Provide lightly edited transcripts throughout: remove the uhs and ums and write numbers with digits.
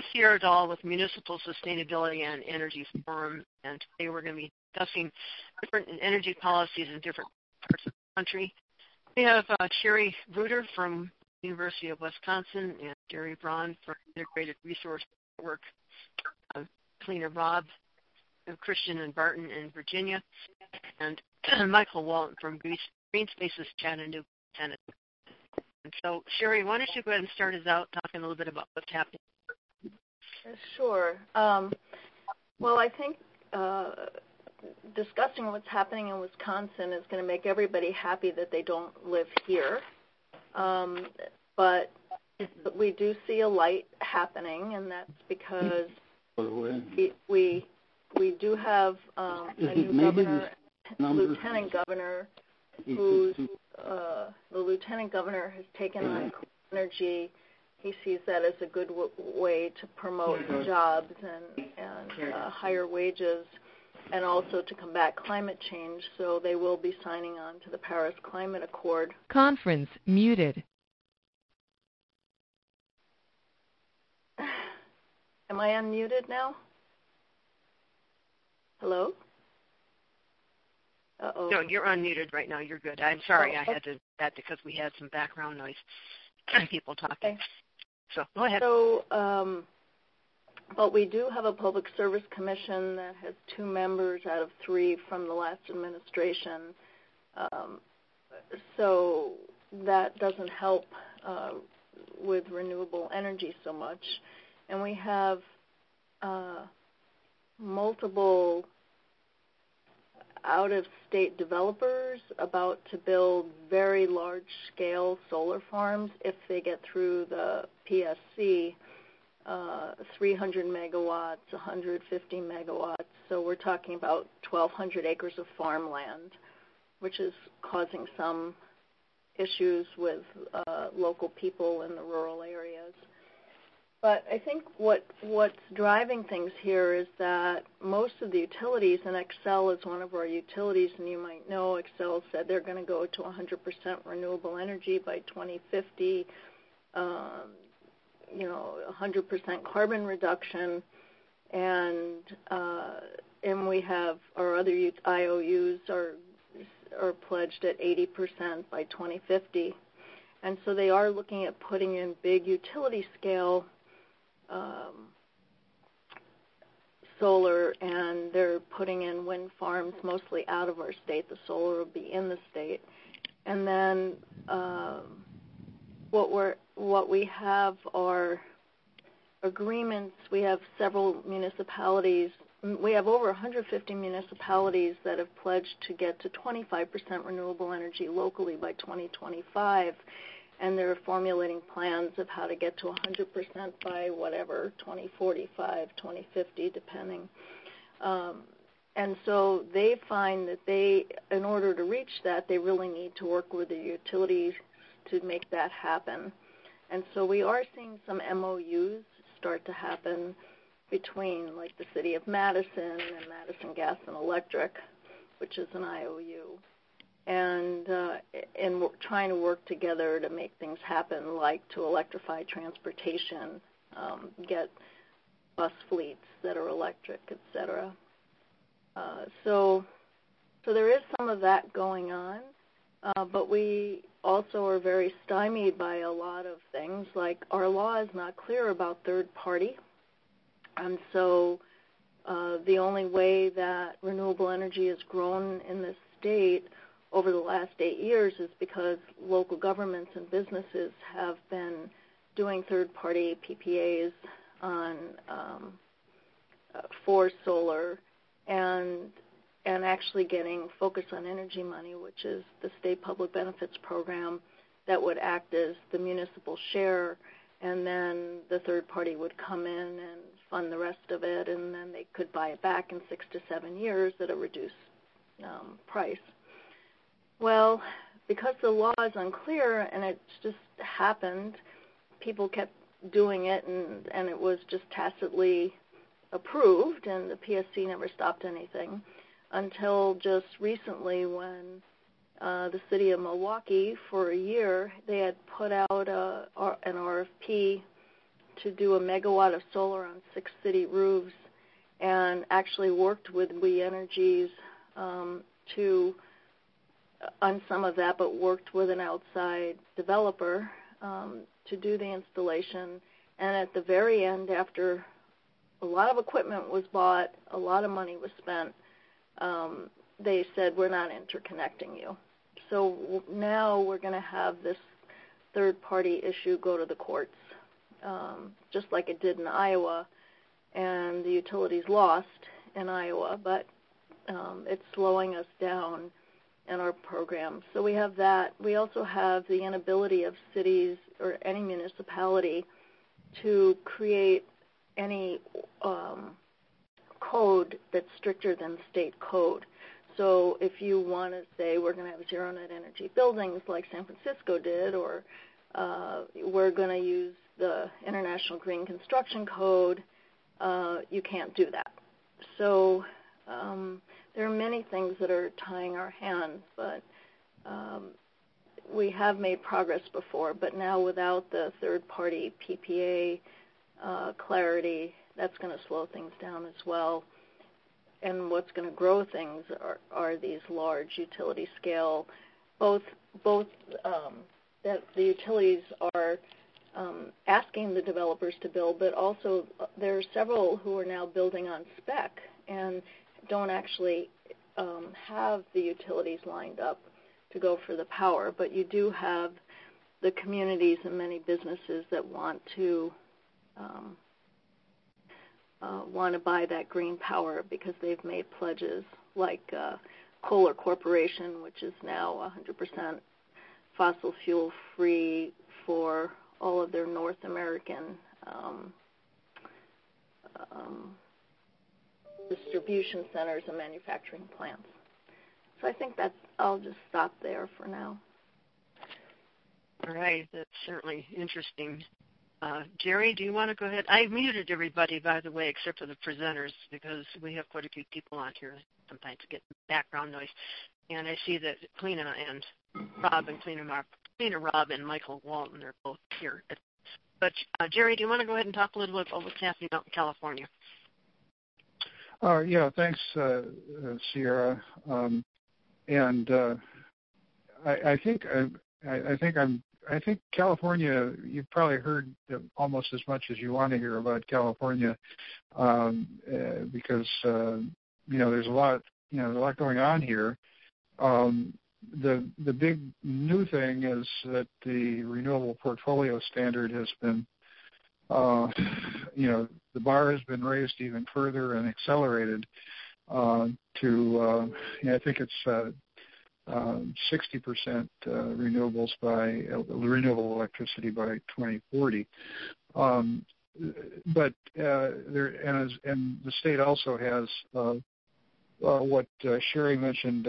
Sierra Dahl with Municipal Sustainability and Energy Forum, and today we're going to be discussing different energy policies in different parts of the country. We have Sherry Reuter from University of Wisconsin and Gary Braun from Integrated Resource Network, Cleaner Rob, Christian and Barton in Virginia, and Michael Walton from Green Spaces Chattanooga, Tennessee. And so, Sherry, why don't you go ahead and start us out talking a little bit about what's happening? Sure. Well, I think discussing what's happening in Wisconsin is going to make everybody happy that they don't live here. But we do see a light happening, and that's because we do have a new governor, lieutenant governor, who's the lieutenant governor has taken on energy. He sees that as a good way to promote jobs and higher wages, and also to combat climate change. So they will be signing on to the Paris Climate Accord. Conference muted. Am I unmuted now? Hello? Uh-oh. No, you're unmuted right now. You're good. I'm sorry. I had to do that because we had some background noise. People talking. Okay. So go ahead. So, but we do have a Public Service Commission that has 2 members out of 3 from the last administration. So that doesn't help with renewable energy so much. And we have multiple out-of-state developers about to build very large-scale solar farms if they get through the PSC, 300 megawatts, 150 megawatts. So we're talking about 1,200 acres of farmland, which is causing some issues with local people in the rural areas. But I think what's driving things here is that most of the utilities, and Xcel is one of our utilities, and you might know Xcel said they're going to go to 100% renewable energy by 2050, 100% carbon reduction, and we have our other IOUs are pledged at 80% by 2050. And so they are looking at putting in big utility scale solar, and they're putting in wind farms mostly out of our state. The solar will be in the state. And then what we have are agreements. We have several municipalities. We have over 150 municipalities that have pledged to get to 25% renewable energy locally by 2025. And they're formulating plans of how to get to 100% by whatever, 2045, 2050, depending. And so they find that in order to reach that, they really need to work with the utilities to make that happen. And so we are seeing some MOUs start to happen between, like, the city of Madison and Madison Gas and Electric, which is an IOU. And we're trying to work together to make things happen, like to electrify transportation, get bus fleets that are electric, et cetera. So there is some of that going on, but we also are very stymied by a lot of things, like our law is not clear about third party. And so the only way that renewable energy has grown in this state over the last 8 years is because local governments and businesses have been doing third-party PPAs on for solar and actually getting Focus on Energy money, which is the state public benefits program that would act as the municipal share, and then the third party would come in and fund the rest of it, and then they could buy it back in 6 to 7 years at a reduced price. Well, because the law is unclear and it just happened, people kept doing it, and it was just tacitly approved, and the PSC never stopped anything until just recently when the city of Milwaukee, for a year, they had put out an RFP to do a megawatt of solar on 6 city roofs, and actually worked with We Energies on some of that, but worked with an outside developer to do the installation. And at the very end, after a lot of equipment was bought, a lot of money was spent, they said, we're not interconnecting you. So now we're going to have this third-party issue go to the courts, just like it did in Iowa, and the utilities lost in Iowa, but it's slowing us down in our program. So we have that. We also have the inability of cities or any municipality to create any code that's stricter than state code. So if you want to say we're going to have zero net energy buildings like San Francisco did, or we're going to use the International Green Construction Code, you can't do that. So there are many things that are tying our hands, but we have made progress before. But now without the third-party PPA clarity, that's going to slow things down as well. And what's going to grow things are these large utility scale, both that the utilities are asking the developers to build, but also there are several who are now building on spec and don't actually have the utilities lined up to go for the power. But you do have the communities and many businesses that want to buy that green power because they've made pledges, like Kohler Corporation, which is now 100% fossil fuel free for all of their North American distribution centers and manufacturing plants. So I think I'll just stop there for now. All right, that's certainly interesting. Jerry, do you want to go ahead? I muted everybody, by the way, except for the presenters, because we have quite a few people on here sometimes get background noise. And I see that Cleena and Rob and Michael Walton are both here. But Jerry, do you want to go ahead and talk a little bit about what's happening out in California? Yeah, thanks, Sierra. I think California, you've probably heard almost as much as you want to hear about California, because there's a lot going on here. The big new thing is that the renewable portfolio standard has been, the bar has been raised even further and accelerated to, I think it's 60% renewables by renewable electricity by 2040. But the state also has what Sherry mentioned.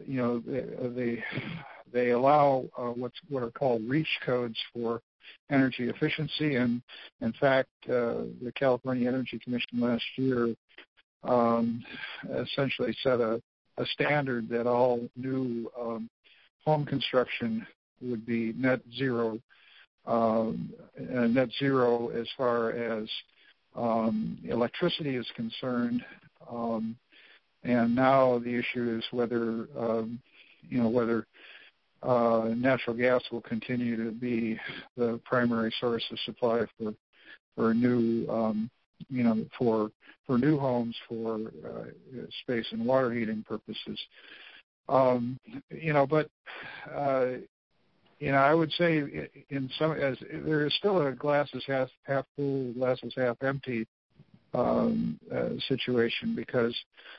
They allow what are called REACH codes for energy efficiency, and in fact, the California Energy Commission last year essentially set a standard that all new home construction would be net zero as far as electricity is concerned. And now the issue is whether natural gas will continue to be the primary source of supply for new for new homes for space and water heating purposes. But I would say there is still a glass is half full, glass is half empty situation, because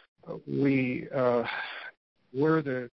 where the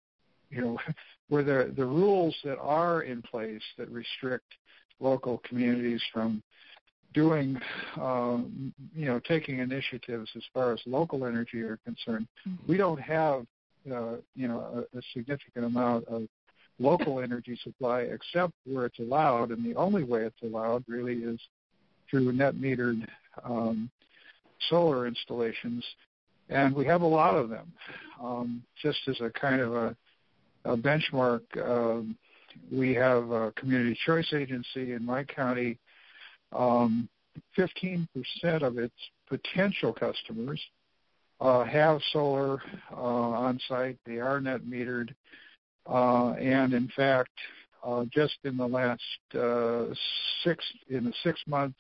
rules that are in place that restrict local communities from doing, taking initiatives as far as local energy are concerned, we don't have, a significant amount of local energy supply except where it's allowed, and the only way it's allowed really is through net metered solar installations, and we have a lot of them. Just as a kind of a benchmark, we have a community choice agency in my county 15% of its potential customers have solar on site. They are net metered, and in fact, just in the last 6 months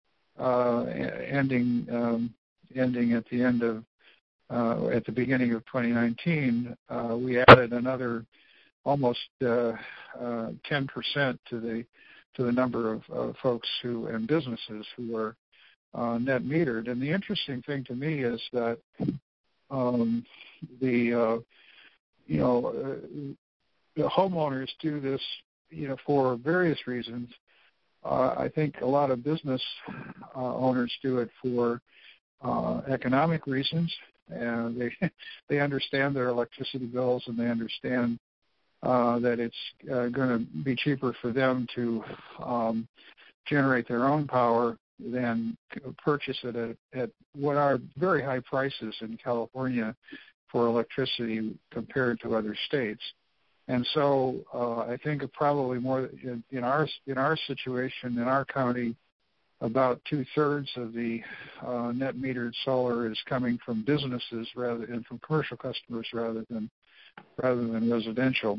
ending at the beginning of 2019, we added another almost 10% to the number of folks and businesses who are net metered. And the interesting thing to me is that the homeowners do this, for various reasons. I think a lot of business owners do it for economic reasons, and they understand their electricity bills, and they understand that it's going to be cheaper for them to generate their own power than purchase it at what are very high prices in California for electricity compared to other states. And so I think probably more in our situation, in our county, about 2/3 of the net metered solar is coming from businesses and from commercial customers rather than residential.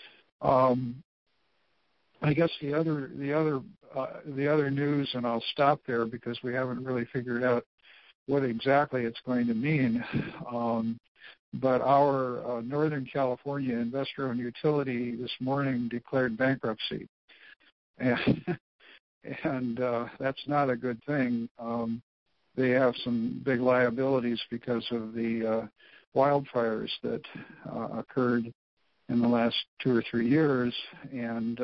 I guess the other news, and I'll stop there because we haven't really figured out what exactly it's going to mean. But our Northern California investor-owned utility this morning declared bankruptcy, and that's not a good thing. They have some big liabilities because of the wildfires that occurred in the last 2 or 3 years, and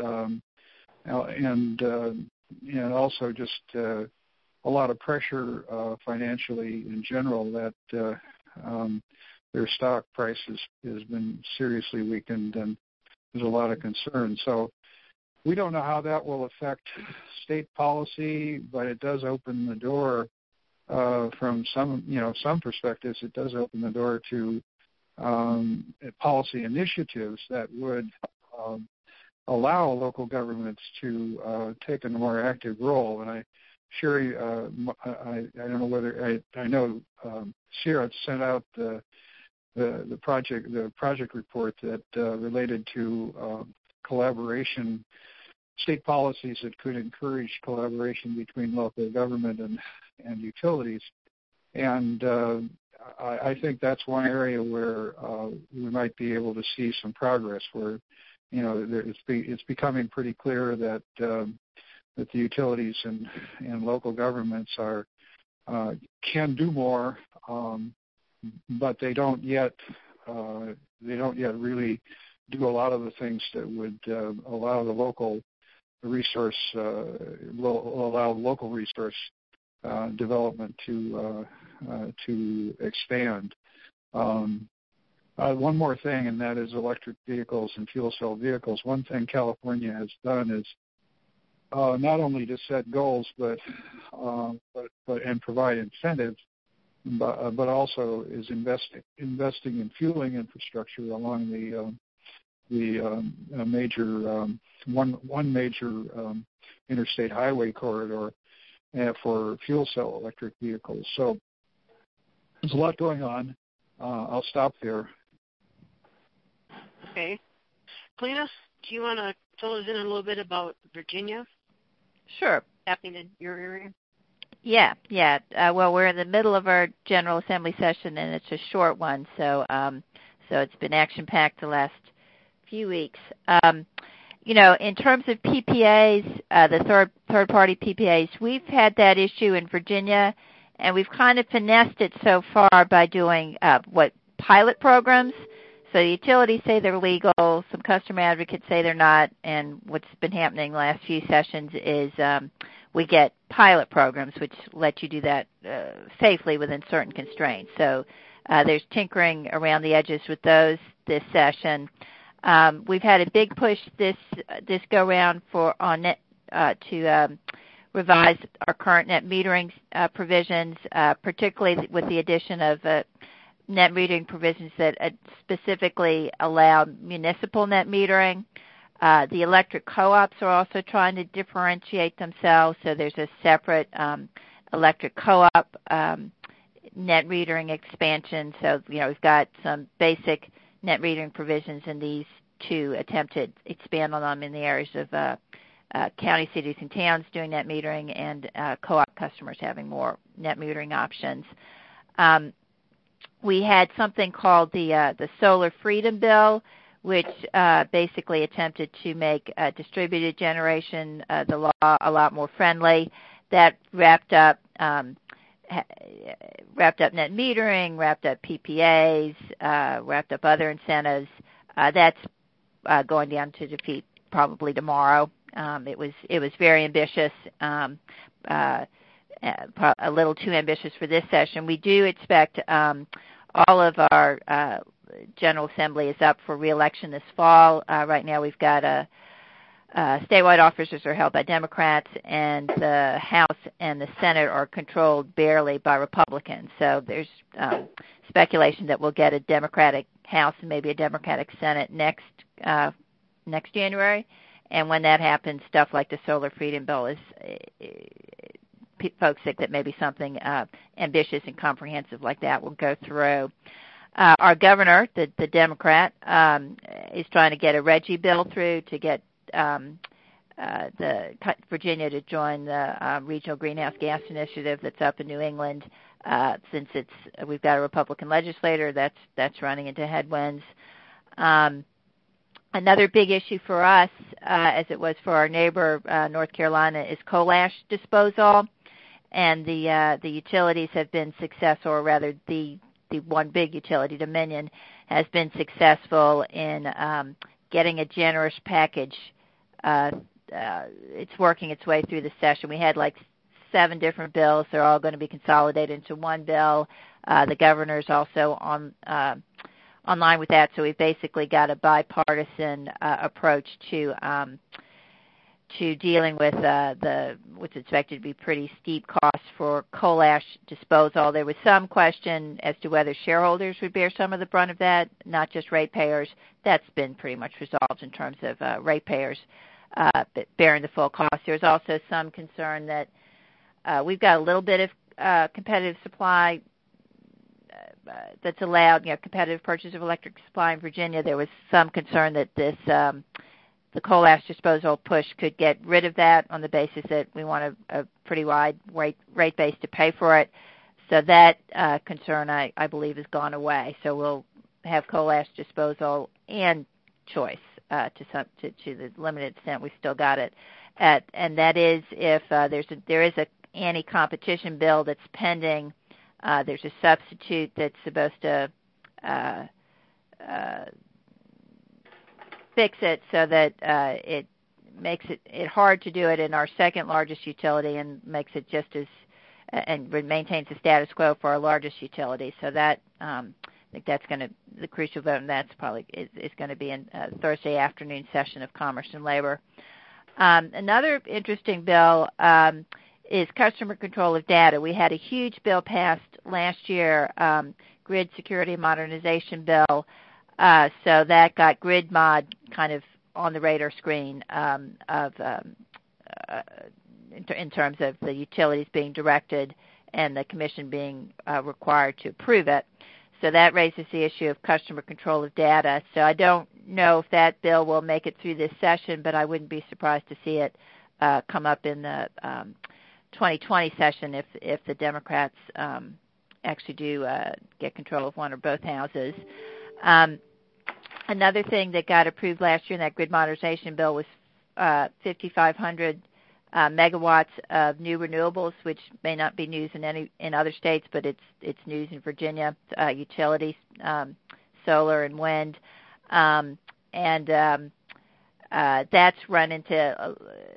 also just a lot of pressure financially in general that their stock price has been seriously weakened, and there's a lot of concern. So we don't know how that will affect state policy, but it does open the door from some perspectives. It does open the door to policy initiatives that would allow local governments to take a more active role. And Sherry, I don't know whether I know Sierra sent out the project report that related to collaboration, state policies that could encourage collaboration between local government and utilities. And I think that's one area where we might be able to see some progress, where it's becoming pretty clear that the utilities and local governments can do more, but they don't yet really do a lot of the things that would allow the local resource development to expand. One more thing, and that is electric vehicles and fuel cell vehicles. One thing California has done is not only to set goals, but provide incentives, but also is investing in fueling infrastructure along the major interstate highway corridor for fuel cell electric vehicles. So there's a lot going on. I'll stop there. Okay. Kalina, do you want to fill us in a little bit about Virginia? Sure. Happening in your area? Yeah. Well, we're in the middle of our General Assembly session, and it's a short one, so it's been action-packed the last few weeks. In terms of PPAs, the third-party PPAs, we've had that issue in Virginia, and we've kind of finessed it so far by doing pilot programs. So the utilities say they're legal, some customer advocates say they're not, and what's been happening the last few sessions is we get pilot programs which let you do that safely within certain constraints. So there's tinkering around the edges with those this session. We've had a big push this go-round to revise our current net metering provisions, particularly with the addition of net metering provisions that specifically allow municipal net metering. The electric co-ops are also trying to differentiate themselves, so there's a separate electric co-op net metering expansion. So, we've got some basic net metering provisions in these to attempt to expand on them in the areas of county, cities, and towns doing net metering and co-op customers having more net metering options. We had something called the Solar Freedom Bill, which basically attempted to make distributed generation, the law, a lot more friendly. That wrapped up net metering, wrapped up PPAs, wrapped up other incentives. That's going down to defeat probably tomorrow. It was very ambitious, a little too ambitious for this session. We do expect all of our General Assembly is up for re-election this fall. Right now we've got statewide officers are held by Democrats, and the House and the Senate are controlled barely by Republicans. So there's speculation that we'll get a Democratic House and maybe a Democratic Senate next January. And when that happens, stuff like the Solar Freedom Bill is folks think that maybe something ambitious and comprehensive like that will go through. Our governor, the Democrat, is trying to get a RGGI bill through to get Virginia to join the Regional Greenhouse Gas Initiative that's up in New England. Since we've got a Republican legislator that's running into headwinds. Another big issue for us, as it was for our neighbor North Carolina, is coal ash disposal, and the utilities have been successful, or rather the one big utility, Dominion, has been successful in getting a generous package. It's working its way through the session. We had like 7 different bills. They're all going to be consolidated into one bill. The governor's also online with that, so we've basically got a bipartisan approach to dealing with what's expected to be pretty steep costs for coal ash disposal. There was some question as to whether shareholders would bear some of the brunt of that, not just ratepayers. That's been pretty much resolved in terms of ratepayers bearing the full cost. There's also some concern that we've got a little bit of competitive supply that's allowed, competitive purchase of electric supply in Virginia. There was some concern that the coal ash disposal push could get rid of that on the basis that we want a pretty wide rate base to pay for it. So that concern, I believe, has gone away. So we'll have coal ash disposal and choice to the limited extent we still got it. And that is if there is a anti-competition bill that's pending. There's a substitute that's supposed to fix it so that it makes it hard to do it in our second largest utility and makes it just as and maintains the status quo for our largest utility. So that I think that's going to the crucial vote, and that's probably is going to be in Thursday afternoon session of Commerce and Labor. Another interesting bill is customer control of data. We had a huge bill passed last year, Grid Security Modernization Bill. So that got grid mod kind of on the radar screen in terms of the utilities being directed and the commission being required to approve it. So that raises the issue of customer control of data. So I don't know if that bill will make it through this session, but I wouldn't be surprised to see it come up in the 2020 session if the Democrats actually do get control of one or both houses. Another thing that got approved last year in that grid modernization bill was 5,500 megawatts of new renewables, which may not be news in other states, but it's news in Virginia. Utilities, solar and wind, that's run into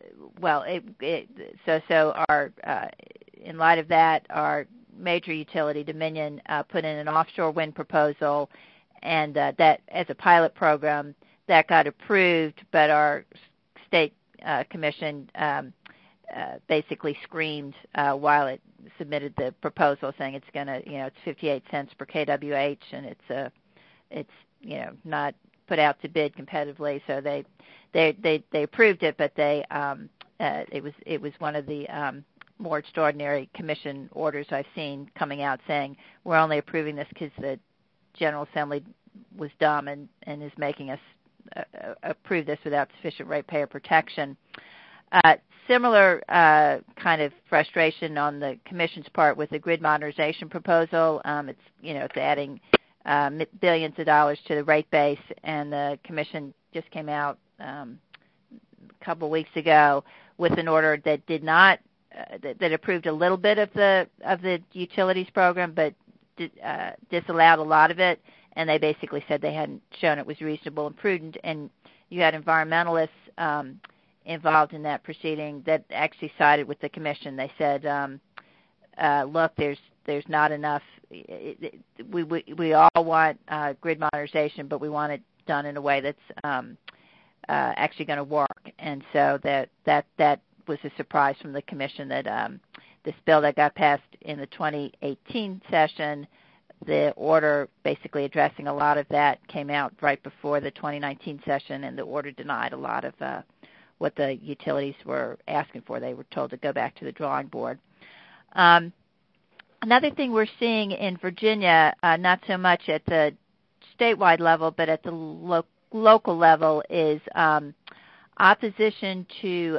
so our in light of that, our major utility, Dominion, put in an offshore wind proposal, and that as a pilot program that got approved, but our state commission basically screamed while it submitted the proposal, saying it's going to, it's 58 cents per kWh, and it's not put out to bid competitively. So they approved it, but it was one of the more extraordinary commission orders I've seen coming out saying we're only approving this because the General Assembly was dumb and is making us approve this without sufficient ratepayer protection. Similar kind of frustration on the Commission's part with the grid modernization proposal. It's adding billions of dollars to the rate base, and the Commission just came out a couple of weeks ago with an order that did not that approved a little bit of the utilities program, but disallowed a lot of it. And they basically said they hadn't shown it was reasonable and prudent. And you had environmentalists involved in that proceeding that actually sided with the Commission. They said, look, there's not enough. We all want grid modernization, but we want it done in a way that's actually going to work. And so that was a surprise from the Commission that this bill that got passed in the 2018 session, the order basically addressing a lot of that came out right before the 2019 session, and the order denied a lot of what the utilities were asking for. They were told to go back to the drawing board. Another thing we're seeing in Virginia, not so much at the statewide level, but at the local level, is opposition to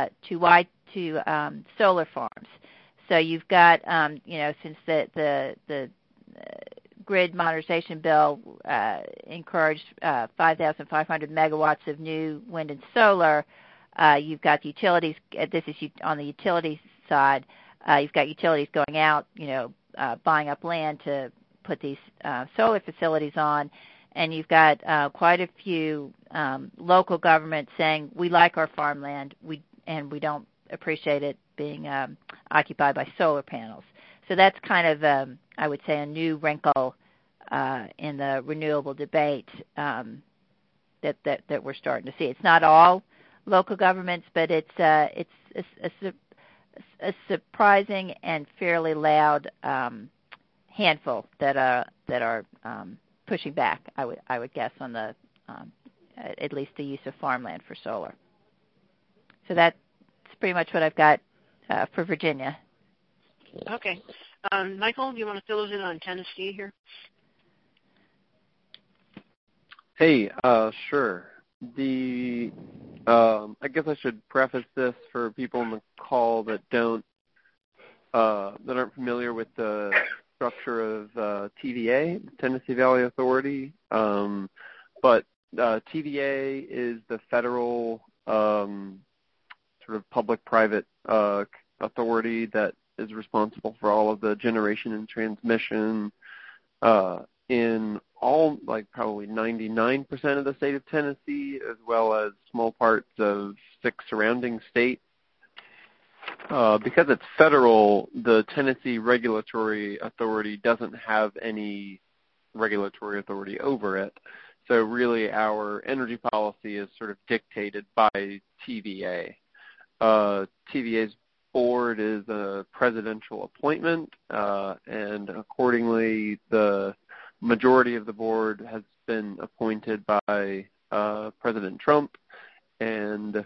solar farms. So you've got, since the grid modernization bill encouraged 5,500 megawatts of new wind and solar, you've got utilities. This is on the utility side. You've got utilities going out, buying up land to put these solar facilities on, and you've got quite a few local governments saying we like our farmland, and we don't appreciate it being occupied by solar panels. So that's kind of, I would say, a new wrinkle in the renewable debate that we're starting to see. It's not all local governments, but it's a surprising and fairly loud handful that are pushing back. I would guess on the at least the use of farmland for solar. So that's pretty much what I've got for Virginia. Okay. Michael, do you want to fill us in on Tennessee here? Hey, sure. I guess I should preface this for people on the call that aren't familiar with the structure of TVA, Tennessee Valley Authority. But TVA is the federal sort of public-private authority that is responsible for all of the generation and transmission in all, probably 99% of the state of Tennessee, as well as small parts of 6 surrounding states. Because it's federal, the Tennessee Regulatory Authority doesn't have any regulatory authority over it. So really our energy policy is sort of dictated by TVA. TVA's board is a presidential appointment, and accordingly the majority of the board has been appointed by President Trump, and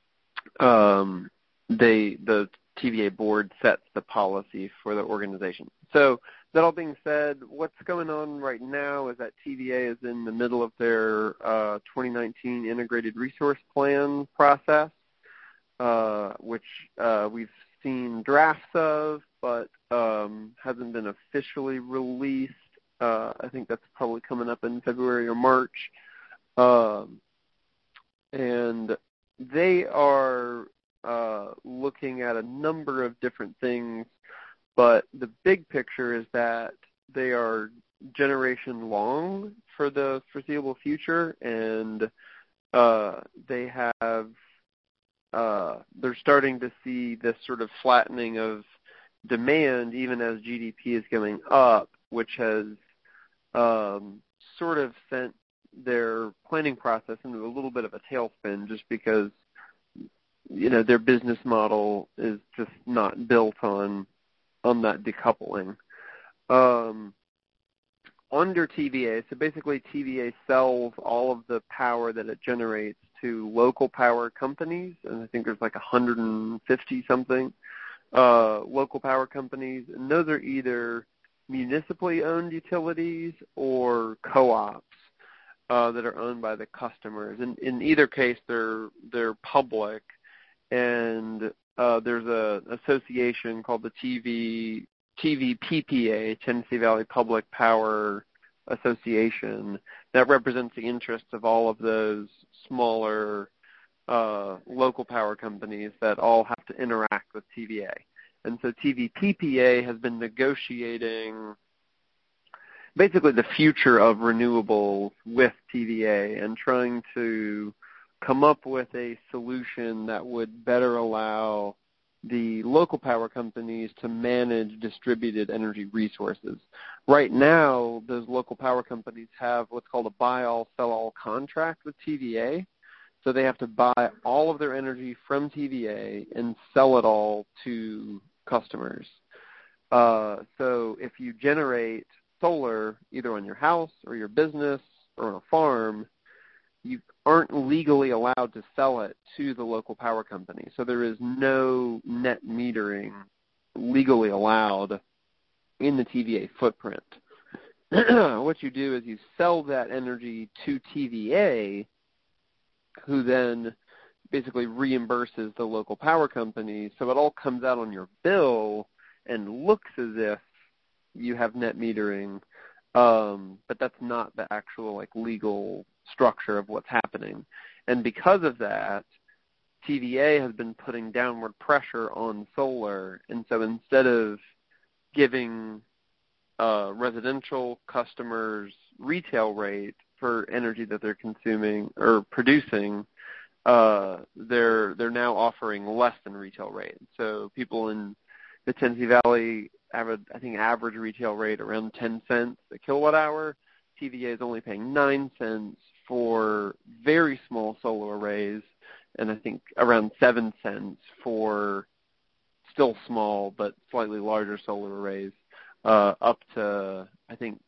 the TVA board sets the policy for the organization. So that all being said, what's going on right now is that TVA is in the middle of their 2019 Integrated Resource Plan process, which we've seen drafts of, but hasn't been officially released. I think that's probably coming up in February or March. And they are looking at a number of different things, but the big picture is that they are generation long for the foreseeable future, and they have they're starting to see this sort of flattening of demand even as GDP is going up, which has sort of sent their planning process into a little bit of a tailspin, just because their business model is just not built on that decoupling. under TVA. So basically TVA sells all of the power that it generates to local power companies, and I think there's like 150-something local power companies, and those are either municipally owned utilities or co-ops that are owned by the customers. And in either case, they're public, and there's an association called the TVPPA, Tennessee Valley Public Power Association, that represents the interests of all of those smaller local power companies that all have to interact with TVA. And so TVPPA has been negotiating basically the future of renewables with TVA and trying to come up with a solution that would better allow the local power companies to manage distributed energy resources. Right now, those local power companies have what's called a buy-all, sell-all contract with TVA. So they have to buy all of their energy from TVA and sell it all to customers. So if you generate solar either on your house or your business or on a farm, you aren't legally allowed to sell it to the local power company. So there is no net metering legally allowed in the TVA footprint. What you do is you sell that energy to TVA, who then basically reimburses the local power company. So it all comes out on your bill and looks as if you have net metering, but that's not the actual legal structure of what's happening. And because of that, TVA has been putting downward pressure on solar, and so instead of giving residential customers retail rate for energy that they're consuming or producing, they're now offering less than retail rate. So people in the Tennessee Valley have average retail rate around 10 cents a kilowatt hour. TVA is only paying 9 cents for very small solar arrays, and I think around 7 cents for still small but slightly larger solar arrays, up to I think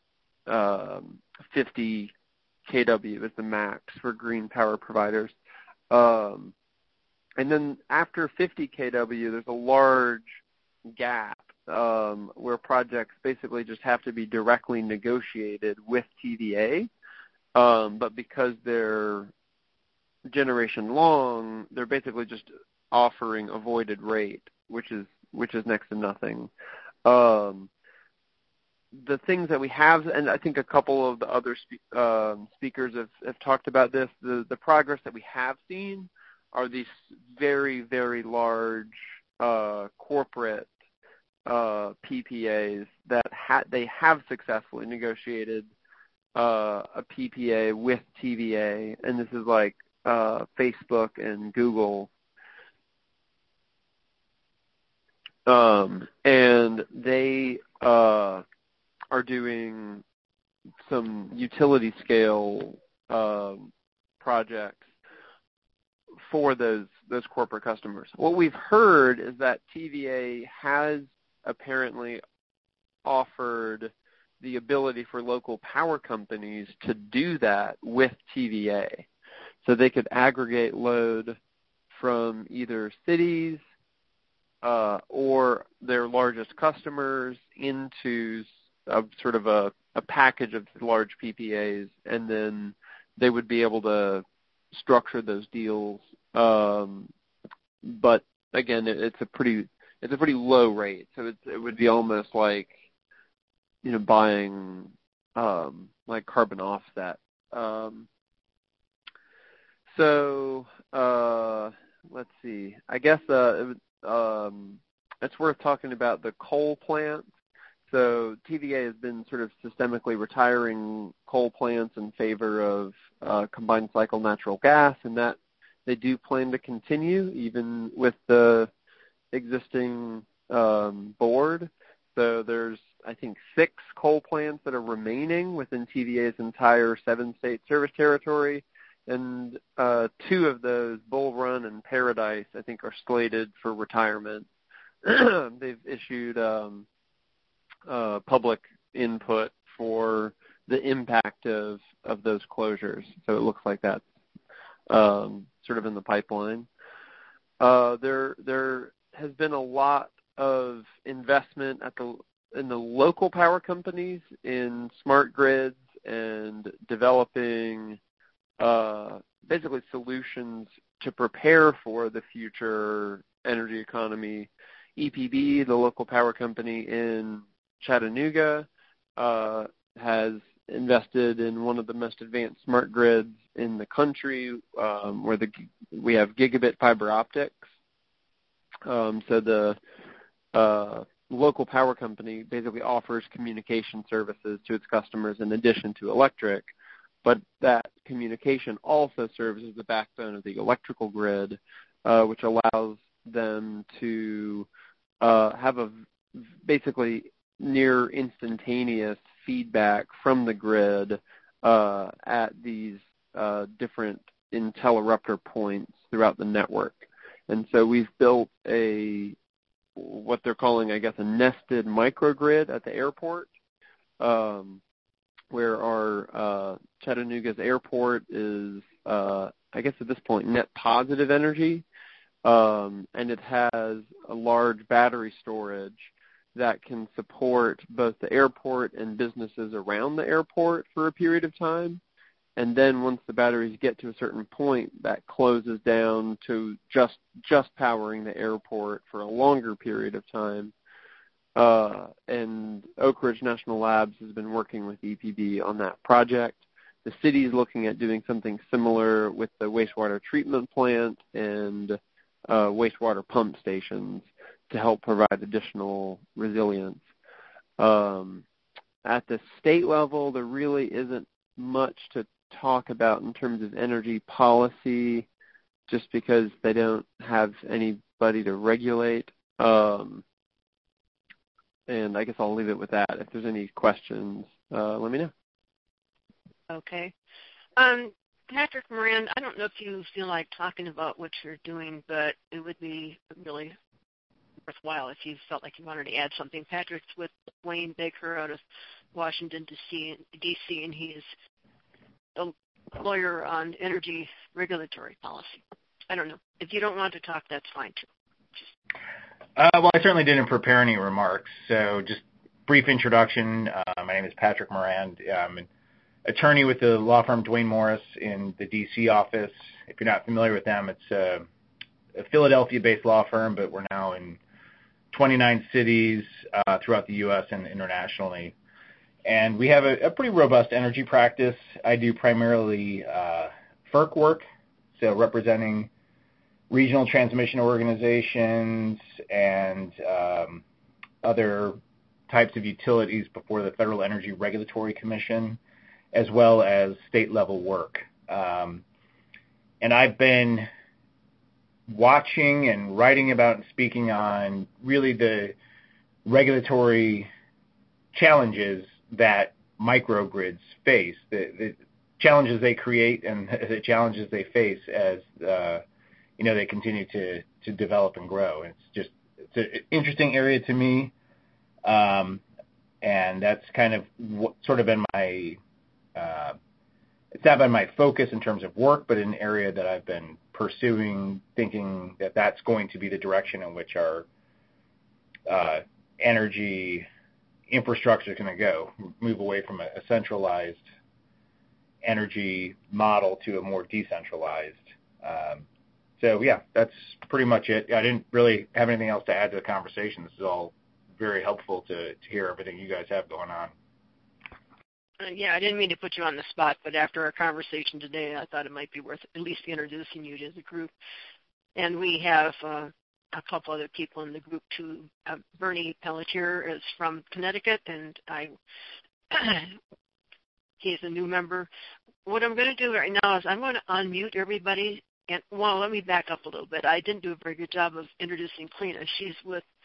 50 kW is the max for green power providers. And then after 50 kW, there's a large gap where projects basically just have to be directly negotiated with TVA. But because they're generation long, they're basically just offering avoided rate, which is next to nothing. The things that we have, and I think a couple of the other speakers have talked about this, the progress that we have seen are these very, very large corporate PPAs that they have successfully negotiated a PPA with TVA, and this is like Facebook and Google. And they are doing some utility scale projects for those corporate customers. What we've heard is that TVA has apparently offered the ability for local power companies to do that with TVA. So they could aggregate load from either cities or their largest customers into sort of a package of large PPAs, and then they would be able to structure those deals. But again, it's a pretty low rate, so it would be almost like buying like carbon offset. So let's see. I guess it's worth talking about the coal plants. So TVA has been sort of systemically retiring coal plants in favor of combined cycle natural gas, and that they do plan to continue even with the existing board. So there's, I think, 6 coal plants that are remaining within TVA's entire 7-state service territory, and 2 of those, Bull Run and Paradise, I think are slated for retirement. They've issued public input for the impact of those closures. So it looks like that's sort of in the pipeline. There has been a lot of investment in the local power companies in smart grids and developing basically solutions to prepare for the future energy economy. EPB, the local power company in Chattanooga, has invested in one of the most advanced smart grids in the country, where we have gigabit fiber optics. So the local power company basically offers communication services to its customers in addition to electric, but that communication also serves as the backbone of the electrical grid, which allows them to have a basically near instantaneous feedback from the grid at these different interrupter points throughout the network. And so we've built what they're calling, I guess, a nested microgrid at the airport, where our Chattanooga's airport is, I guess at this point, net positive energy, and it has a large battery storage that can support both the airport and businesses around the airport for a period of time. And then once the batteries get to a certain point, that closes down to just powering the airport for a longer period of time. And Oak Ridge National Labs has been working with EPB on that project. The city is looking at doing something similar with the wastewater treatment plant and wastewater pump stations to help provide additional resilience. At the state level, there really isn't much to talk about in terms of energy policy, just because they don't have anybody to regulate. And I guess I'll leave it with that. If there's any questions, let me know. Okay. Patrick Moran, I don't know if you feel like talking about what you're doing, but it would be really worthwhile if you felt like you wanted to add something. Patrick's with Wayne Baker out of Washington, D.C., and he is a lawyer on energy regulatory policy. I don't know. If you don't want to talk, that's fine, too. Well, I certainly didn't prepare any remarks, so just brief introduction. My name is Patrick Moran. I'm an attorney with the law firm Duane Morris in the D.C. office. If you're not familiar with them, it's a Philadelphia-based law firm, but we're now in 29 cities throughout the U.S. and internationally. And we have a pretty robust energy practice. I do primarily FERC work, so representing regional transmission organizations and other types of utilities before the Federal Energy Regulatory Commission, as well as state-level work. And I've been watching and writing about and speaking on really the regulatory challenges that microgrids face, the challenges they create and the challenges they face as they continue to develop and grow. It's an interesting area to me, and that's kind of sort of been my it's not been my focus in terms of work, but an area that I've been pursuing, thinking that that's going to be the direction in which our energy infrastructure is going to go, move away from a centralized energy model to a more decentralized. So, yeah, that's pretty much it. I didn't really have anything else to add to the conversation. This is all very helpful to hear everything you guys have going on. Yeah, I didn't mean to put you on the spot, but after our conversation today, I thought it might be worth at least introducing you to the group. And we have a couple other people in the group, too. Bernie Pelletier is from Connecticut, and he's a new member. What I'm going to do right now is I'm going to unmute everybody. And, well, let me back up a little bit. I didn't do a very good job of introducing Clena. She's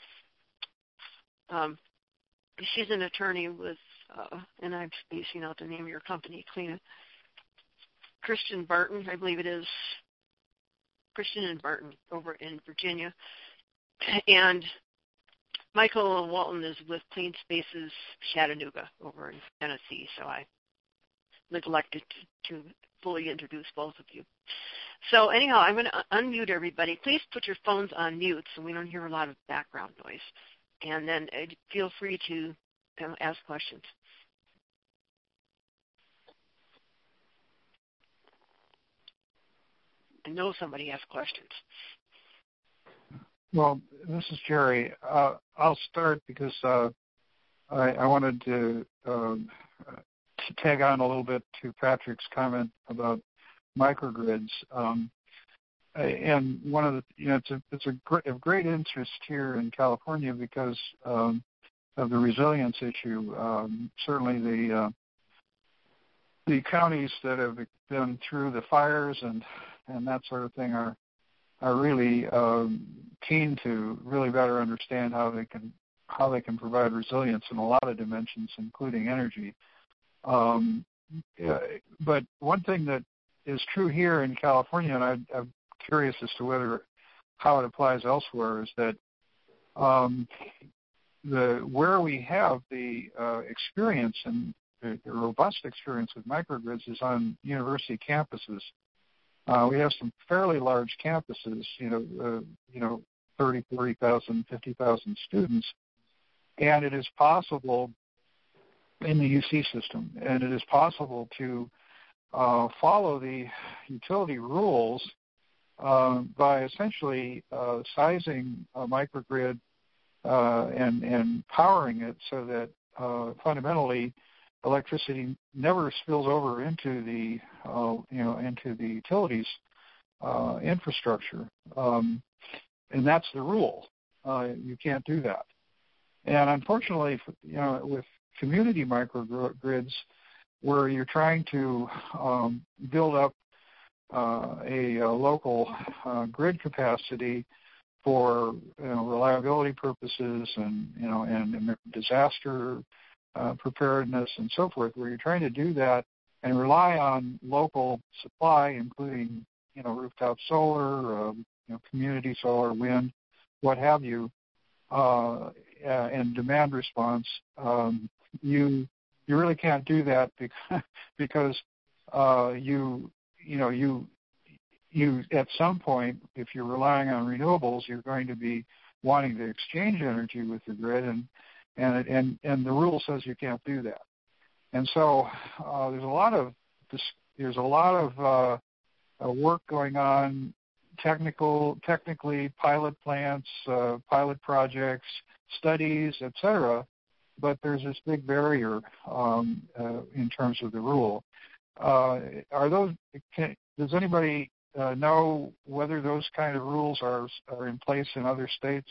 an attorney with, and I'm spacing out the name of your company, Clena. Christian Barton, I believe it is. Christian and Barton over in Virginia. And Michael Walton is with Clean Spaces Chattanooga over in Tennessee. So I neglected to fully introduce both of you. So anyhow, I'm going to unmute everybody. Please put your phones on mute so we don't hear a lot of background noise. And then feel free to ask questions. I know somebody has questions. Well, this is Jerry. I'll start because I wanted to tag on a little bit to Patrick's comment about microgrids. And one of the, it's of great interest here in California because of the resilience issue. Certainly the counties that have been through the fires and that sort of thing are really keen to really better understand how they can provide resilience in a lot of dimensions, including energy. But one thing that is true here in California, and I'm curious as to how it applies elsewhere, is that where we have the experience and the robust experience with microgrids is on university campuses. We have some fairly large campuses, 30, 40,000, 50,000 students, and it is possible in the UC system, and it is possible to follow the utility rules by essentially sizing a microgrid and powering it so that fundamentally electricity never spills over into the into the utilities infrastructure, and that's the rule. You can't do that. And unfortunately, with community microgrids, where you're trying to build up a local grid capacity for reliability purposes and disaster preparedness and so forth, where you're trying to do that and rely on local supply, including rooftop solar, community solar, wind, what have you, and demand response. You really can't do that because you at some point, if you're relying on renewables, you're going to be wanting to exchange energy with the grid, and the rule says you can't do that. And so there's a lot of work going on, technically pilot plants, pilot projects, studies, etc. But there's this big barrier in terms of the rule. Does anybody know whether those kind of rules are in place in other states?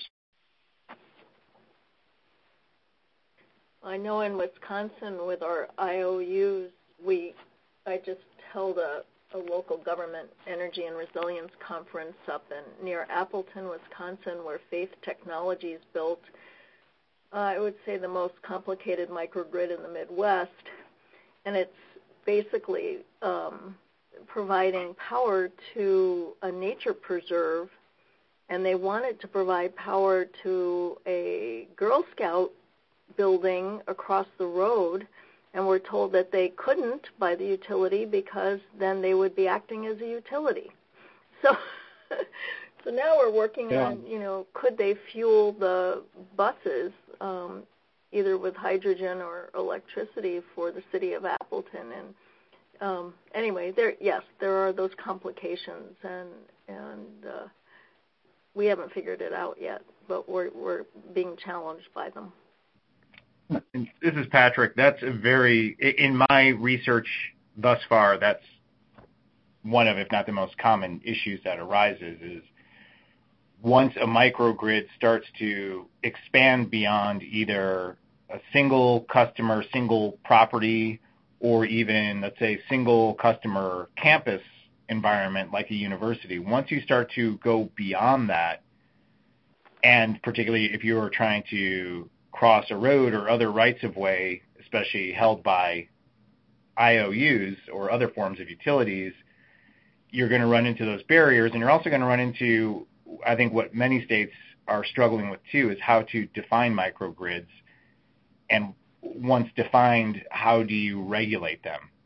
I know in Wisconsin with our IOUs, I just held a local government energy and resilience conference up near Appleton, Wisconsin, where Faith Technologies built, I would say, the most complicated microgrid in the Midwest. And it's basically providing power to a nature preserve, and they wanted to provide power to a Girl Scout building across the road, and were told that they couldn't by the utility because then they would be acting as a utility. So now we're working on, could they fuel the buses either with hydrogen or electricity for the city of Appleton. And anyway, there are those complications, and we haven't figured it out yet, but we're being challenged by them. This is Patrick. That's in my research thus far, that's one of, if not the most common issues that arises, is once a microgrid starts to expand beyond either a single customer, single property, or even, let's say, single customer campus environment like a university, once you start to go beyond that, and particularly if you're trying to cross a road or other rights of way, especially held by IOUs or other forms of utilities, you're going to run into those barriers, and you're also going to run into, I think, what many states are struggling with too, is how to define microgrids, and once defined, how do you regulate them?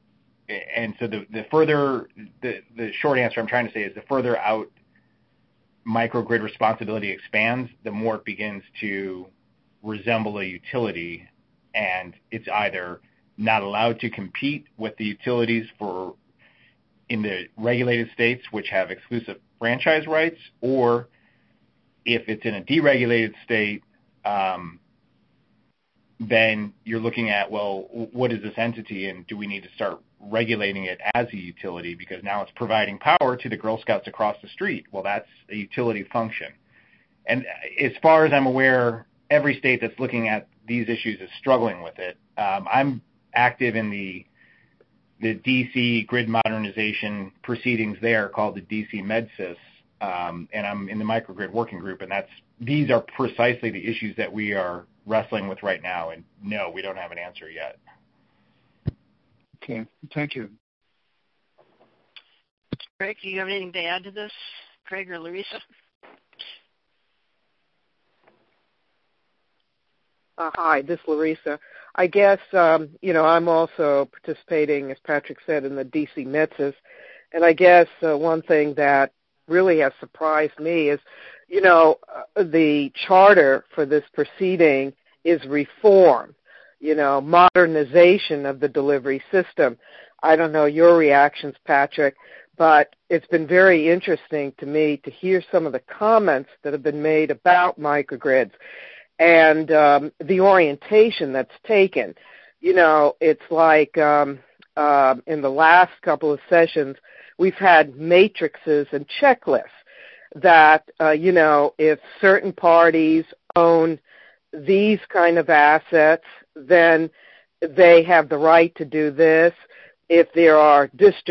and so the short answer I'm trying to say is the further out microgrid responsibility expands, the more it begins to resemble a utility, and it's either not allowed to compete with the utilities in the regulated states which have exclusive franchise rights, or if it's in a deregulated state, then you're looking at, well, what is this entity, and do we need to start regulating it as a utility, because now it's providing power to the Girl Scouts across the street. Well, that's a utility function. And as far as I'm aware, every state that's looking at these issues is struggling with it. I'm active in the DC grid modernization proceedings there called the DC MedSys, and I'm in the microgrid working group, and these are precisely the issues that we are wrestling with right now, and no, we don't have an answer yet. Okay, thank you. Greg, do you have anything to add to this? Greg or Larissa? Hi, this is Larissa. I guess, I'm also participating, as Patrick said, in the DC MedSys, and I guess one thing that really has surprised me is, the charter for this proceeding is reform, modernization of the delivery system. I don't know your reactions, Patrick, but it's been very interesting to me to hear some of the comments that have been made about microgrids and the orientation that's taken. It's like in the last couple of sessions, we've had matrices and checklists that, if certain parties own these kind of assets, then they have the right to do this. If there are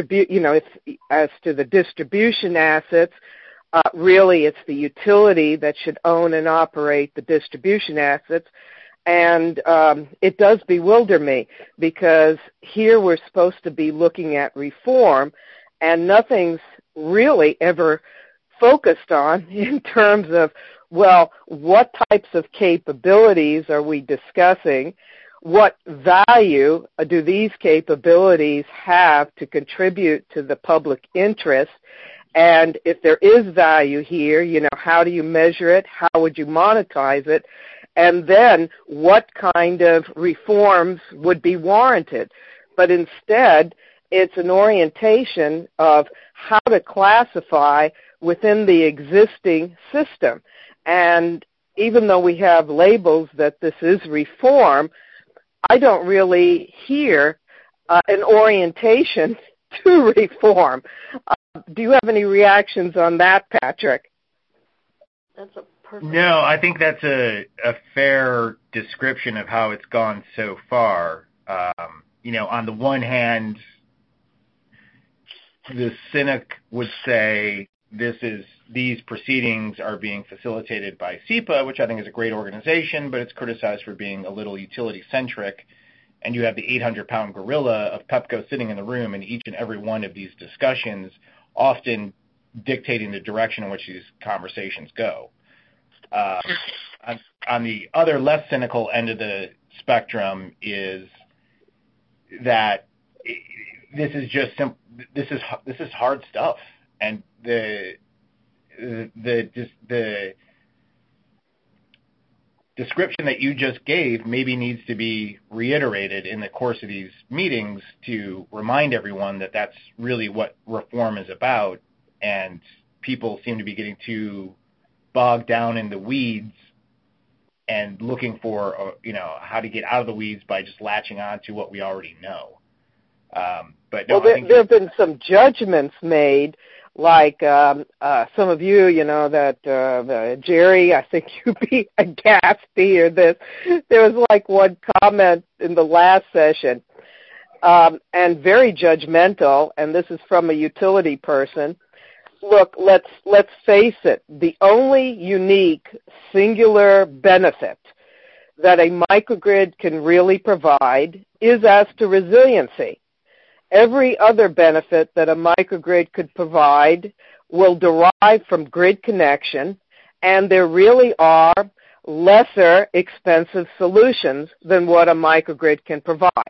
as to the distribution assets, really it's the utility that should own and operate the distribution assets. And it does bewilder me, because here we're supposed to be looking at reform, and nothing's really ever focused on in terms of, well, what types of capabilities are we discussing? What value do these capabilities have to contribute to the public interest? And if there is value here, how do you measure it? How would you monetize it? And then what kind of reforms would be warranted? But instead, it's an orientation of how to classify within the existing system. And even though we have labels that this is reform, I don't really hear an orientation to reform. Do you have any reactions on that, Patrick? That's a perfect. No, I think that's a fair description of how it's gone so far. On the one hand, the cynic would say these proceedings are being facilitated by SEPA, which I think is a great organization, but it's criticized for being a little utility-centric. And you have the 800-pound gorilla of Pepco sitting in the room in each and every one of these discussions, often dictating the direction in which these conversations go. On the other, less cynical end of the spectrum is that this is just this is hard stuff, and the description that you just gave maybe needs to be reiterated in the course of these meetings to remind everyone that that's really what reform is about, and people seem to be getting too bogged down in the weeds and looking for how to get out of the weeds by just latching on to what we already know. But no, well, there have been some judgments made, like some of you, that Jerry, I think you'd be aghast to hear this. There was like one comment in the last session, and very judgmental, and this is from a utility person. Look, let's face it, the only unique singular benefit that a microgrid can really provide is as to resiliency. Every other benefit that a microgrid could provide will derive from grid connection, and there really are lesser expensive solutions than what a microgrid can provide.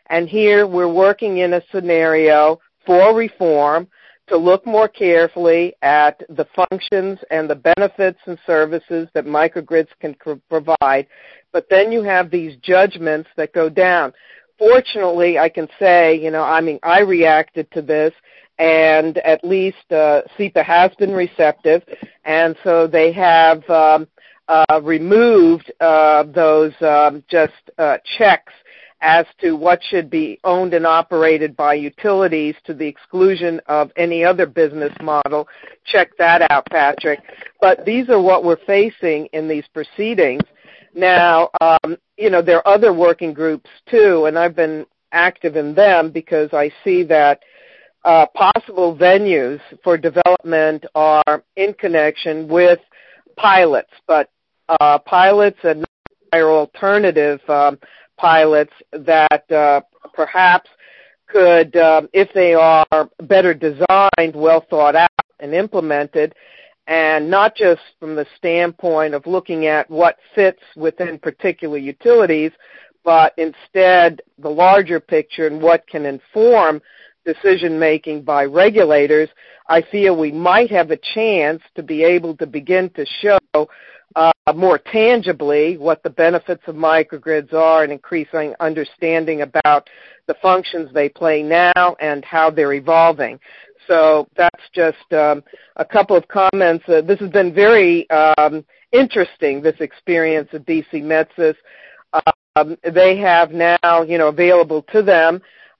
And here we're working in a scenario for reform to look more carefully at the functions and the benefits and services that microgrids can provide. But then you have these judgments that go down. Fortunately, I can say, I reacted to this, and at least SEPA has been receptive, and so they have removed those checks as to what should be owned and operated by utilities to the exclusion of any other business model. Check that out, Patrick. But these are what we're facing in these proceedings. Now, there are other working groups too, and I've been active in them because I see that possible venues for development are in connection with pilots, but pilots and alternative pilots that perhaps could, if they are better designed, well thought out and implemented, and not just from the standpoint of looking at what fits within particular utilities, but instead the larger picture and what can inform decision-making by regulators, I feel we might have a chance to be able to begin to show more tangibly what the benefits of microgrids are and increasing understanding about the functions they play now and how they're evolving. So that's just a couple of comments. This has been very interesting, this experience at DC Metsis. They have now, available to them,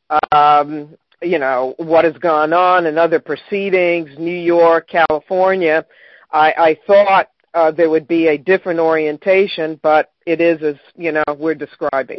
what has gone on in other proceedings, New York, California. I thought there would be a different orientation, but it is as, we're describing.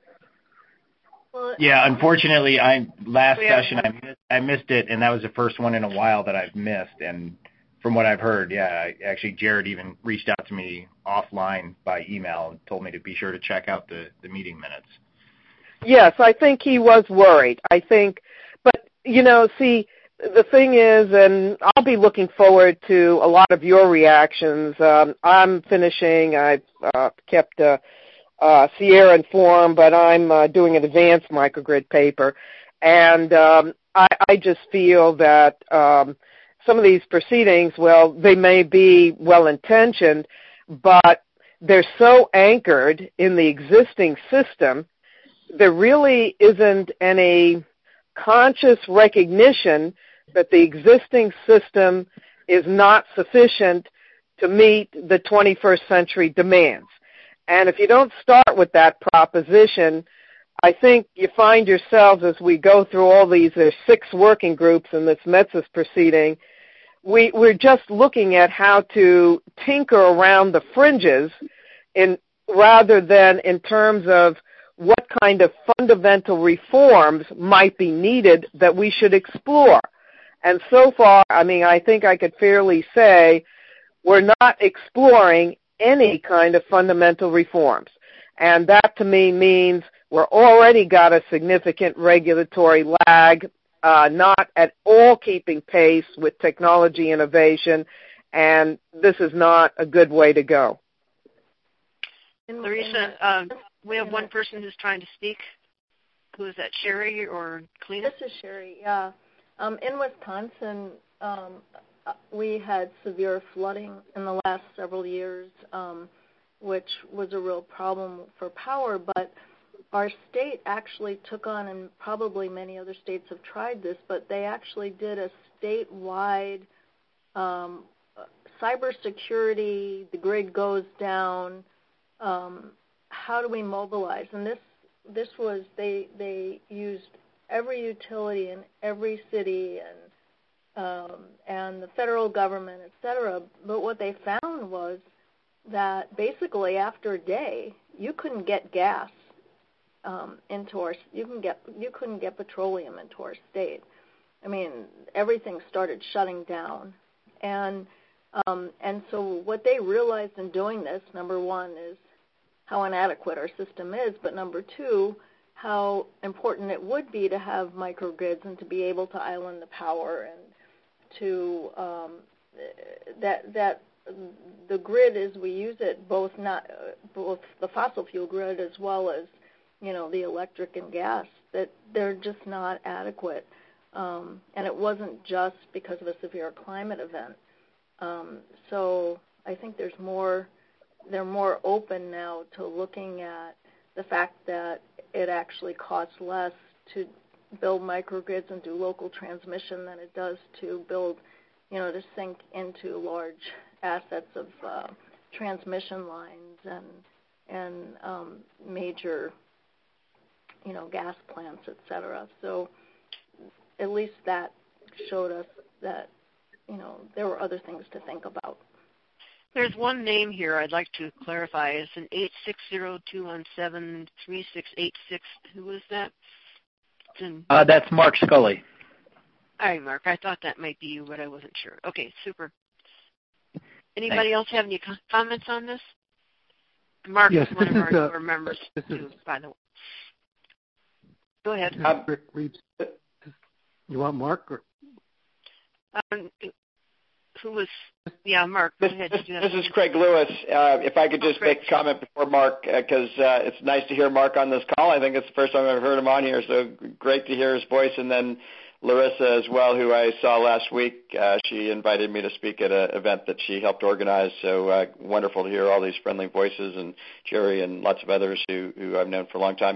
Yeah, unfortunately, last session I missed it, and that was the first one in a while that I've missed. And from what I've heard, actually Jared even reached out to me offline by email and told me to be sure to check out the meeting minutes. Yes, I think he was worried. But the thing is, and I'll be looking forward to a lot of your reactions. I'm finishing. I've kept Sierra informed, but I'm doing an advanced microgrid paper. And I just feel that some of these proceedings, well, they may be well-intentioned, but they're so anchored in the existing system, there really isn't any conscious recognition that the existing system is not sufficient to meet the 21st century demands. And if you don't start with that proposition, I think you find yourselves as we go through all these, there's 6 working groups in this Metsis proceeding, we're just looking at how to tinker around the fringes rather than in terms of what kind of fundamental reforms might be needed that we should explore. And so far, I think I could fairly say we're not exploring any kind of fundamental reforms. And that to me means we're already got a significant regulatory lag, not at all keeping pace with technology innovation, and this is not a good way to go. Larissa, we have one person who's trying to speak. Who is that, Sherry or Cleena? This is Sherry, yeah. In Wisconsin, we had severe flooding in the last several years, which was a real problem for power, but our state actually took on, and probably many other states have tried this, but they actually did a statewide cybersecurity, the grid goes down, how do we mobilize? And this was, they used every utility in every city and the federal government, et cetera. But what they found was that basically after a day, you couldn't get gas into our, you couldn't get petroleum into our state. Everything started shutting down. And so what they realized in doing this, number one, is how inadequate our system is, but number two, how important it would be to have microgrids and to be able to island the power and to that the grid as we use it, both the fossil fuel grid as well as the electric and gas, that they're just not adequate. And it wasn't just because of a severe climate event. So I think they're more open now to looking at the fact that it actually costs less to build microgrids and do local transmission than it does to build, to sink into large assets of transmission lines and major, gas plants, et cetera. So at least that showed us that, there were other things to think about. There's one name here I'd like to clarify. It's an 860-217-3686. Who is that? That's Mark Scully. All right, Mark. I thought that might be you, but I wasn't sure. Okay, super. Anybody else have any comments on this? Mark is one of our newer members, too, by the way. Go ahead. Rick Reeves. You want Mark? Or? Who was? Yeah, Mark. Go ahead. This is Craig Lewis. If I could just make a comment before Mark, because it's nice to hear Mark on this call. I think it's the first time I've heard him on here, so great to hear his voice. And then Larissa as well, who I saw last week. She invited me to speak at an event that she helped organize, so wonderful to hear all these friendly voices, and Jerry and lots of others who I've known for a long time.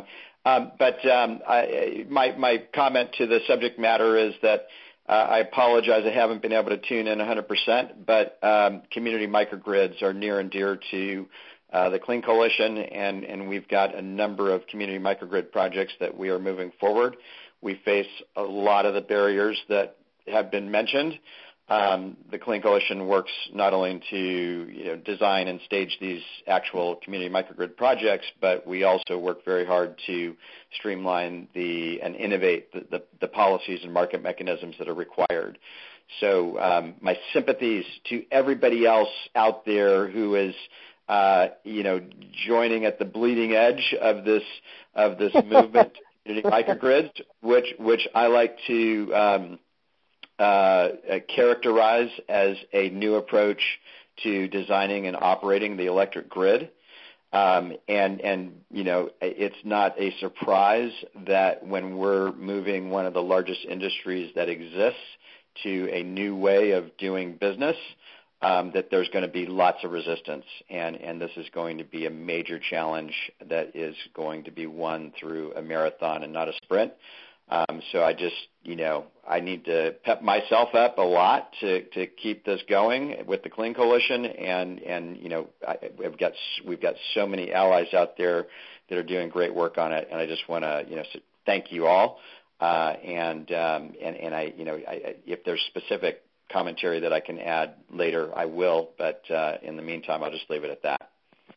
My comment to the subject matter is that I apologize, I haven't been able to tune in 100%, but community microgrids are near and dear to the Clean Coalition, and we've got a number of community microgrid projects that we are moving forward. We face a lot of the barriers that have been mentioned. The Clean Coalition works not only to design and stage these actual community microgrid projects, but we also work very hard to streamline and innovate the policies and market mechanisms that are required. So my sympathies to everybody else out there who is joining at the bleeding edge of this movement, community microgrids, which I like to characterize as a new approach to designing and operating the electric grid. It's not a surprise that when we're moving one of the largest industries that exists to a new way of doing business, that there's going to be lots of resistance. And this is going to be a major challenge that is going to be won through a marathon and not a sprint. So I just, I need to pep myself up a lot to keep this going with the Clean Coalition, and we've got so many allies out there that are doing great work on it, and I just want to, thank you all. And if there's specific commentary that I can add later, I will, but in the meantime, I'll just leave it at that.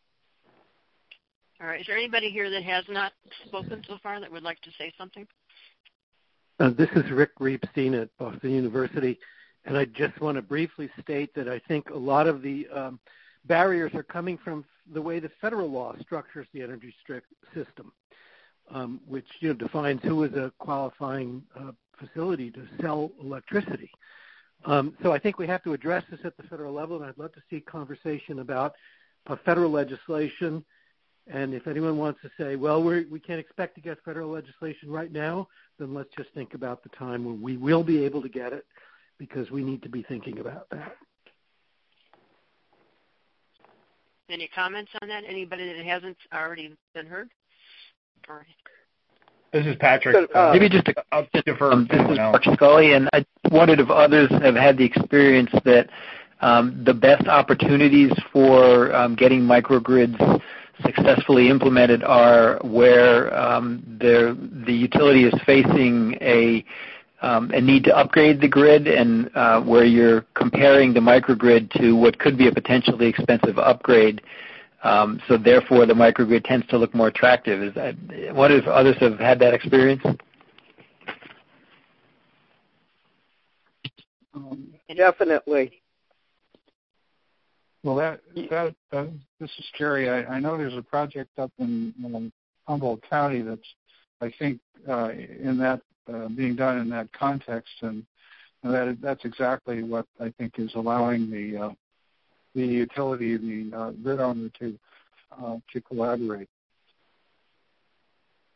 All right. Is there anybody here that has not spoken so far that would like to say something? This is Rick Reepstein at Boston University, and I just want to briefly state that I think a lot of the barriers are coming from the way the federal law structures the energy system, which defines who is a qualifying facility to sell electricity. So I think we have to address this at the federal level, and I'd love to see conversation about federal legislation. And if anyone wants to say, well, we can't expect to get federal legislation right now, then let's just think about the time when we will be able to get it, because we need to be thinking about that. Any comments on that? Anybody that hasn't already been heard? This is Patrick. Maybe just to confirm, this is Mark Scully, and I wondered if others have had the experience that the best opportunities for getting microgrids successfully implemented are where the utility is facing a need to upgrade the grid, and where you're comparing the microgrid to what could be a potentially expensive upgrade. So therefore, the microgrid tends to look more attractive. What if others have had that experience? Definitely. Well, this is Jerry. I know there's a project up in Humboldt County that's, I think, in that being done in that context, and that's exactly what I think is allowing the utility, the grid owner, to collaborate.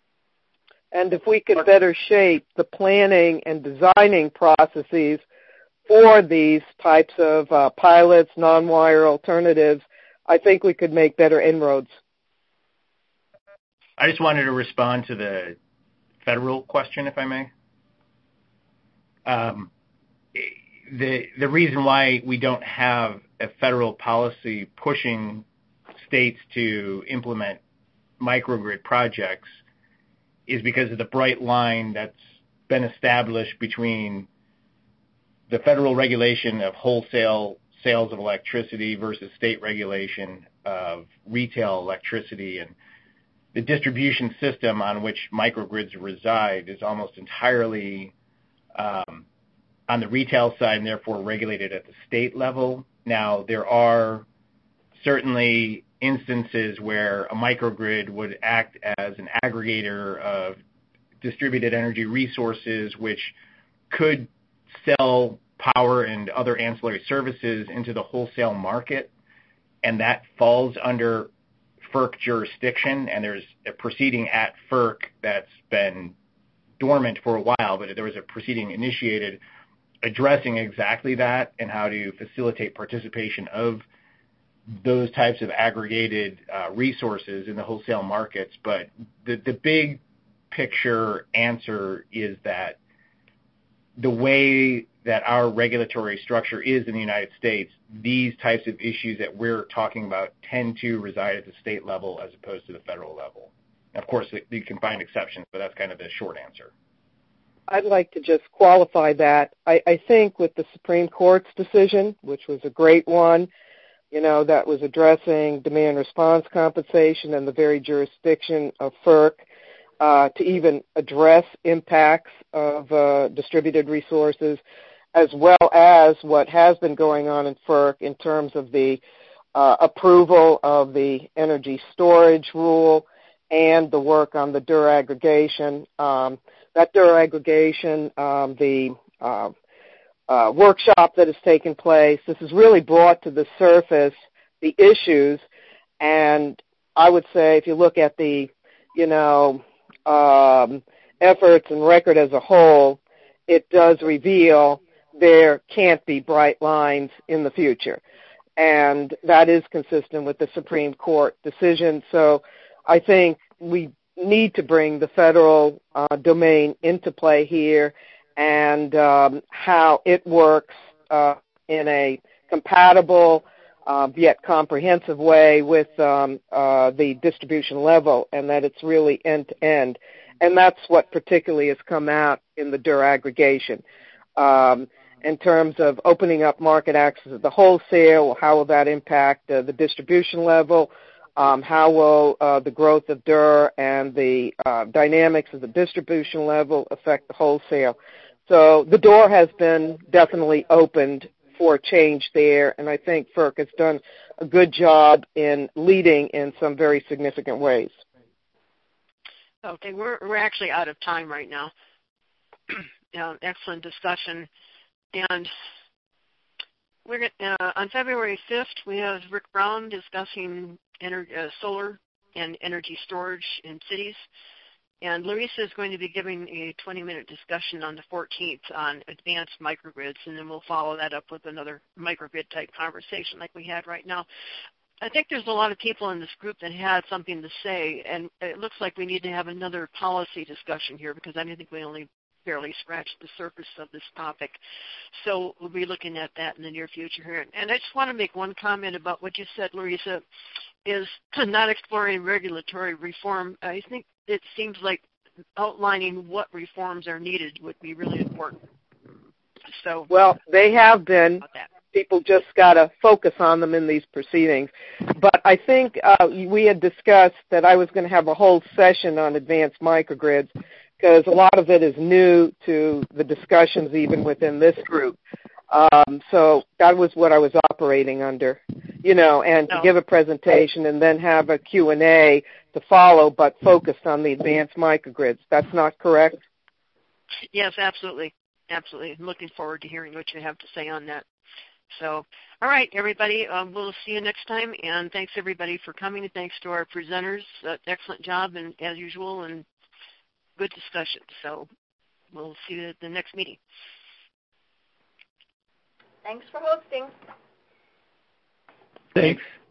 And if we could better shape the planning and designing processes for these types of pilots, non-wire alternatives, I think we could make better inroads. I just wanted to respond to the federal question, if I may. The reason why we don't have a federal policy pushing states to implement microgrid projects is because of the bright line that's been established between the federal regulation of wholesale sales of electricity versus state regulation of retail electricity, and the distribution system on which microgrids reside is almost entirely on the retail side and therefore regulated at the state level. Now, there are certainly instances where a microgrid would act as an aggregator of distributed energy resources, which could sell power and other ancillary services into the wholesale market, and that falls under FERC jurisdiction, and there's a proceeding at FERC that's been dormant for a while, but there was a proceeding initiated addressing exactly that and how to facilitate participation of those types of aggregated resources in the wholesale markets. But the big picture answer is that the way that our regulatory structure is in the United States, these types of issues that we're talking about tend to reside at the state level as opposed to the federal level. Of course, you can find exceptions, but that's kind of the short answer. I'd like to just qualify that. I think with the Supreme Court's decision, which was a great one, that was addressing demand response compensation and the very jurisdiction of FERC to even address impacts of distributed resources, as well as what has been going on in FERC in terms of the approval of the energy storage rule and the work on the DER aggregation. That DER aggregation, the workshop that has taken place, this has really brought to the surface the issues, and I would say if you look at the, efforts and record as a whole, it does reveal there can't be bright lines in the future. And that is consistent with the Supreme Court decision. So I think we need to bring the federal domain into play here and how it works in a compatible yet comprehensive way with the distribution level, and that it's really end-to-end. And that's what particularly has come out in the DER aggregation. In terms of opening up market access at the wholesale, how will that impact the distribution level? How will the growth of DER and the dynamics of the distribution level affect the wholesale? So the door has been definitely opened for change there, and I think FERC has done a good job in leading in some very significant ways. Okay, we're actually out of time right now. Excellent discussion. And we're on February 5th, we have Rick Brown discussing solar and energy storage in cities. And Larissa is going to be giving a 20-minute discussion on the 14th on advanced microgrids, and then we'll follow that up with another microgrid-type conversation like we had right now. I think there's a lot of people in this group that had something to say, and it looks like we need to have another policy discussion here because I think we only barely scratched the surface of this topic. So we'll be looking at that in the near future here. And I just want to make one comment about what you said, Larissa, is not exploring regulatory reform. I think it seems like outlining what reforms are needed would be really important. So, well, they have been. People just got to focus on them in these proceedings. But I think we had discussed that I was going to have a whole session on advanced microgrids because a lot of it is new to the discussions even within this group. So that was what I was operating under, and to give a presentation and then have a Q&A to follow, but focused on the advanced microgrids. That's not correct? Yes, absolutely. Absolutely. I'm looking forward to hearing what you have to say on that. So, all right, everybody, we'll see you next time, and thanks, everybody, for coming, and thanks to our presenters. Excellent job, and as usual, and good discussion. So we'll see you at the next meeting. Thanks for hosting. Thanks.